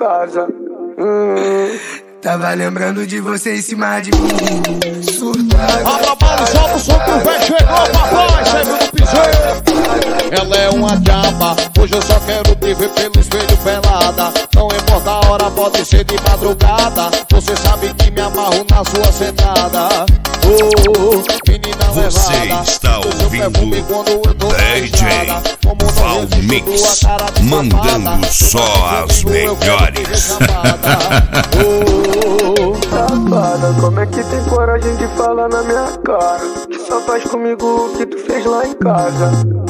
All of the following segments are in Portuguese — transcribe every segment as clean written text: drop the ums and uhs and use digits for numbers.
casa. Tava lembrando de você em cima de mim. Surtada. Abra bala, solta o som que o véio chegou, papai, segundo piseiro. Ela é uma diaba, hoje eu só quero te ver pelo espelho pelada. Não importa a hora, pode ser de madrugada. Você sabe que me amarro na sua sentada. Oh, menina Você levada, está ouvindo DJ Valmix, mandando só as melhores. Safada, como é que tem coragem de falar na minha cara? Que só faz comigo o que tu fez lá em casa.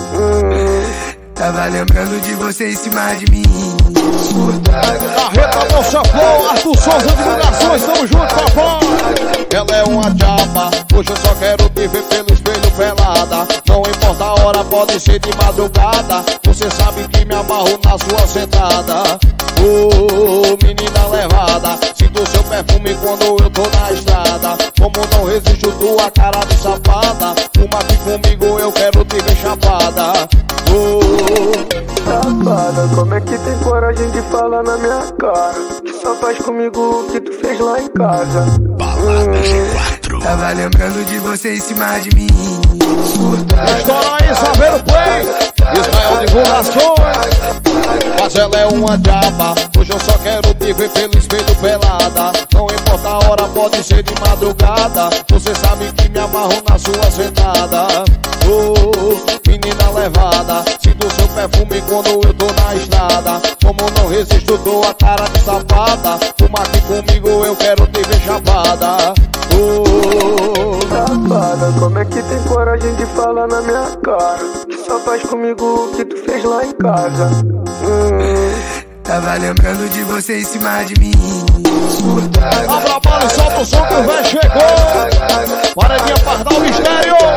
Tava lembrando de você em cima de mim. Carreta Moça Flor, Arthur Souza Divulgações, tamo junto, papai. Ela é uma diaba, hoje eu só quero te ver pelo espelho pelada. Não importa a hora, pode ser de madrugada. Você sabe que me amarro na sua sentada. Oh, menina levada, sinto seu perfume quando eu tô na estrada. Como não resisto tua cara de safada. Fuma aqui comigo, eu quero te ver chapada. Safada, como é que tem coragem de falar na minha cara? Que só faz comigo o que tu fez lá em casa. Balada G4. Tava lembrando de você em cima de mim. Estoura aí, Saveiro Play, Israel Divulgações. Mas ela é uma diaba, hoje eu só quero te ver pelo espelho pelada. Não importa a hora, pode ser de madrugada. Você sabe que me amarro na sua sentada. Oh, menina levada, sinto seu perfume quando eu tô na estrada. Como não resisto, dou a cara de safada. Fuma aqui comigo, eu quero te ver chapada. Safada, como é que tem coragem de falar na minha cara? Que só faz comigo o que tu fez lá em casa. Tava lembrando de você em cima de mim. Abra a bala e solta o som que o véio chegou. Paredinha Pardal Mistério.